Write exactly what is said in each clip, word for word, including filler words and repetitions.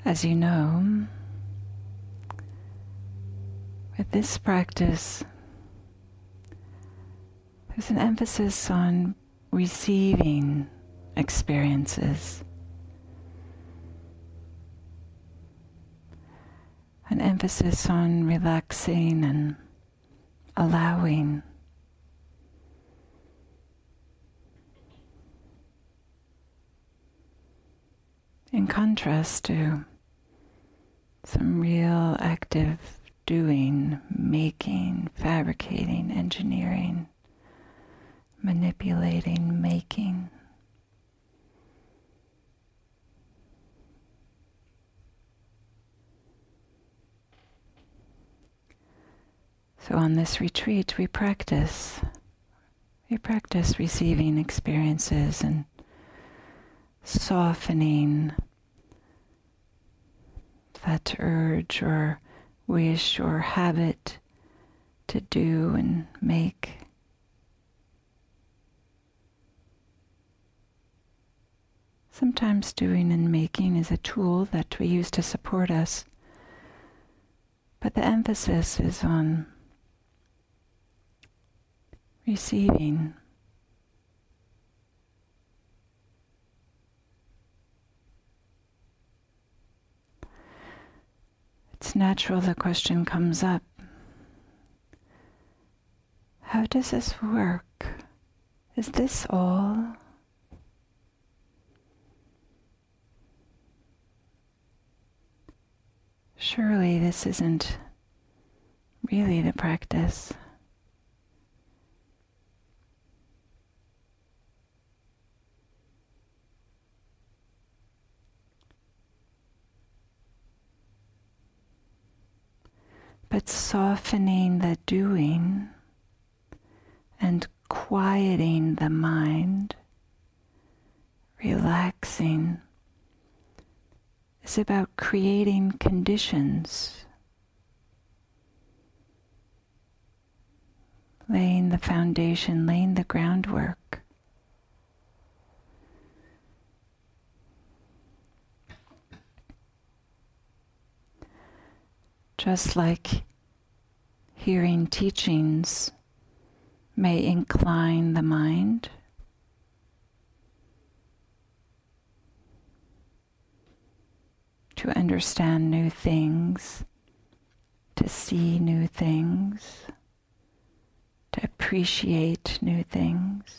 As you know, with this practice, there's an emphasis on receiving experiences, an emphasis on relaxing and allowing. In contrast to some real active doing, making, fabricating, engineering, manipulating, making. So on this retreat, we practice, we practice receiving experiences and softening that urge or wish or habit to do and make. Sometimes doing and making is a tool that we use to support us, but the emphasis is on receiving. It's natural the question comes up, how does this work? Is this all? Surely this isn't really the practice. But softening the doing and quieting the mind, relaxing, is about creating conditions, laying the foundation, laying the groundwork. Just like hearing teachings may incline the mind, to understand new things, to see new things, to appreciate new things.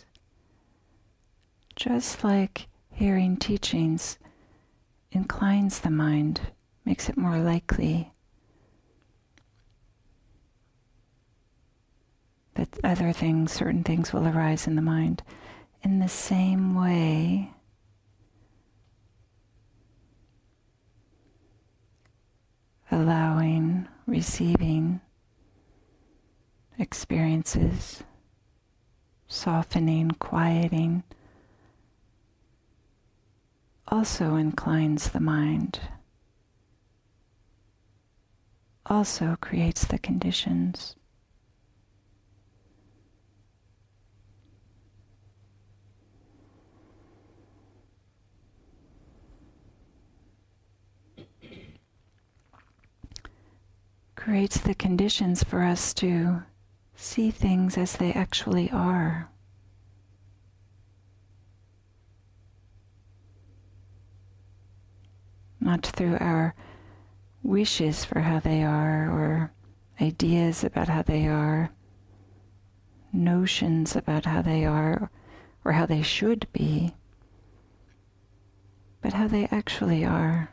Just like hearing teachings inclines the mind, makes it more likely that other things, certain things will arise in the mind. In the same way, allowing, receiving experiences, softening, quieting, also inclines the mind, also creates the conditions. Creates the conditions for us to see things as they actually are. Not through our wishes for how they are, or ideas about how they are, notions about how they are, or how they should be, but how they actually are.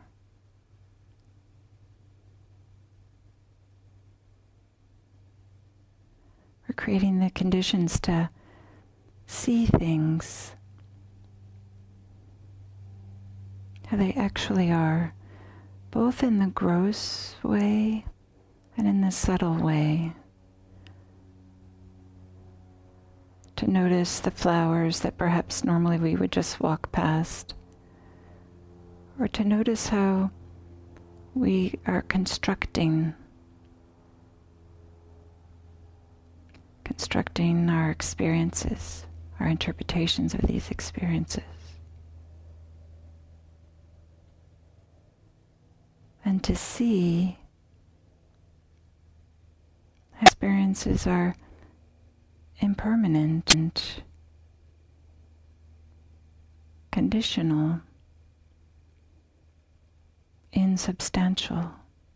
We're creating the conditions to see things how they actually are, both in the gross way and in the subtle way. To notice the flowers that perhaps normally we would just walk past, or to notice how we are constructing constructing our experiences, our interpretations of these experiences. and to see experiences are impermanent and conditional, insubstantial.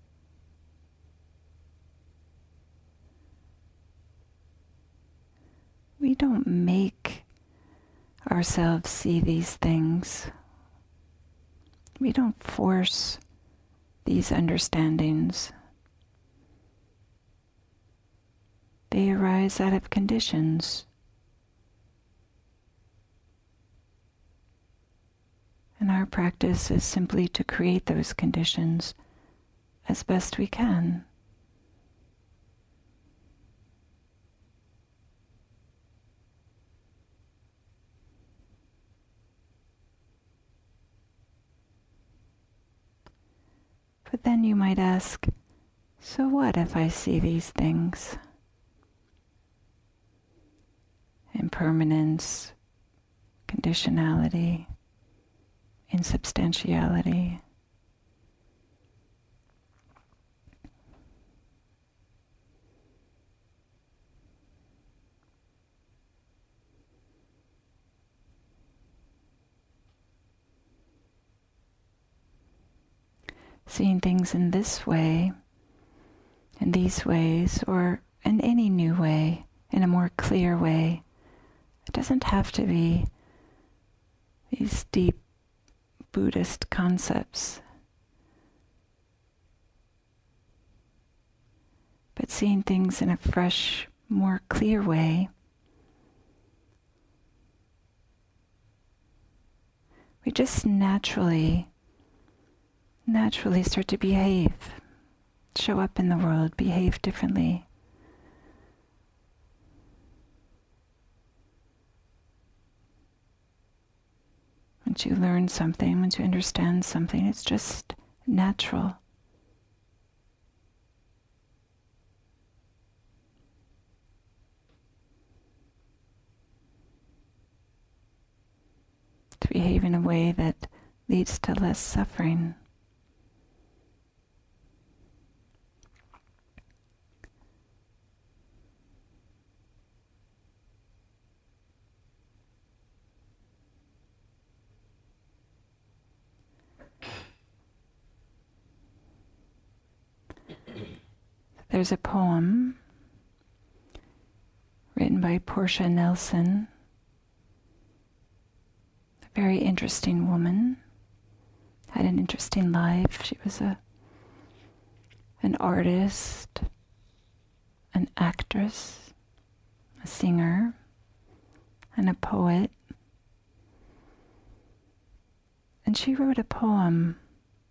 We don't make ourselves see these things. We don't force these understandings. They arise out of conditions. And our practice is simply to create those conditions as best we can. But then you might ask, so what if I see these things? Impermanence, conditionality, insubstantiality. Seeing things in this way, in these ways, or in any new way, in a more clear way. It doesn't have to be these deep Buddhist concepts, but seeing things in a fresh, more clear way. We just naturally naturally start to behave, show up in the world, behave differently. Once you learn something, once you understand something, it's just natural. To behave in a way that leads to less suffering. There's a poem written by Portia Nelson, a very interesting woman, had an interesting life. She was a an artist, an actress, a singer, and a poet. And she wrote a poem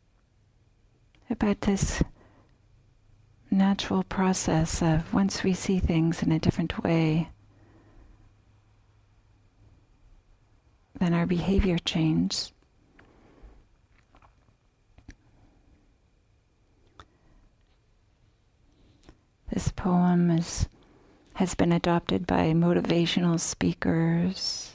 about this natural process of once we see things in a different way, then our behavior changes. This poem is, has been adopted by motivational speakers.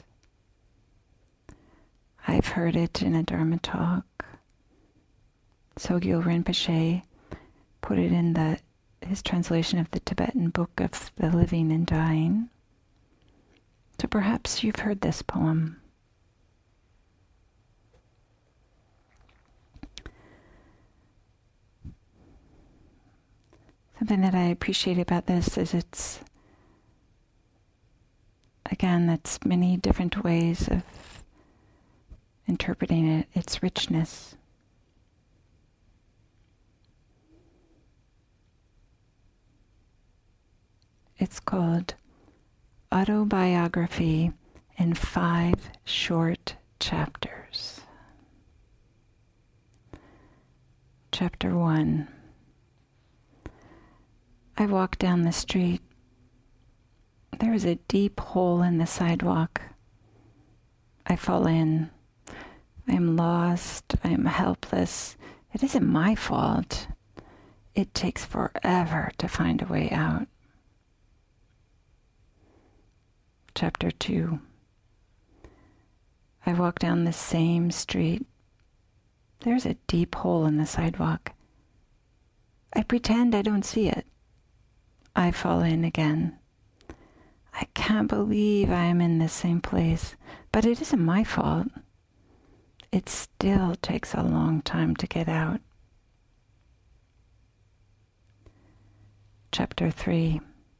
I've heard it in a Dharma talk. Sogyal Rinpoche put it in the his translation of the Tibetan Book of the Living and Dying. So perhaps you've heard this poem. Something that I appreciate about this is it's, again, that's many different ways of interpreting it, its richness. It's called Autobiography in Five Short Chapters. Chapter one. I walk down the street. There is a deep hole in the sidewalk. I fall in. I am lost. I am helpless. It isn't my fault. It takes forever to find a way out. Chapter two. I walk down the same street. There's a deep hole in the sidewalk. I pretend I don't see it. I fall in again. I can't believe I am in this same place, but it isn't my fault. It still takes a long time to get out. Chapter three.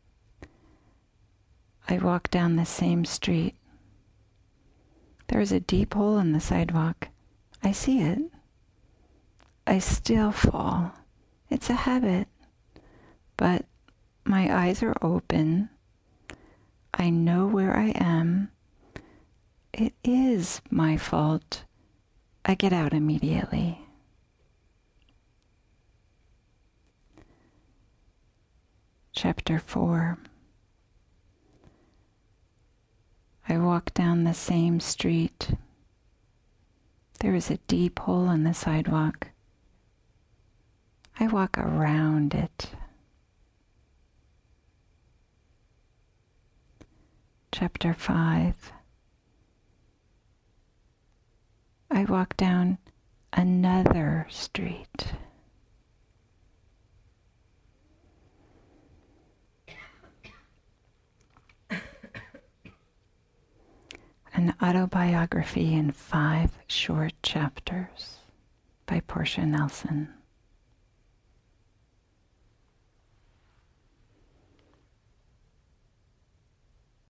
I walk down the same street. There is a deep hole in the sidewalk. I see it. I still fall. It's a habit. But my eyes are open. I know where I am. It is my fault. I get out immediately. Chapter four. I walk down the same street. There is a deep hole in the sidewalk. I walk around it. Chapter five. I walk down another street. An autobiography in five short chapters by Portia Nelson.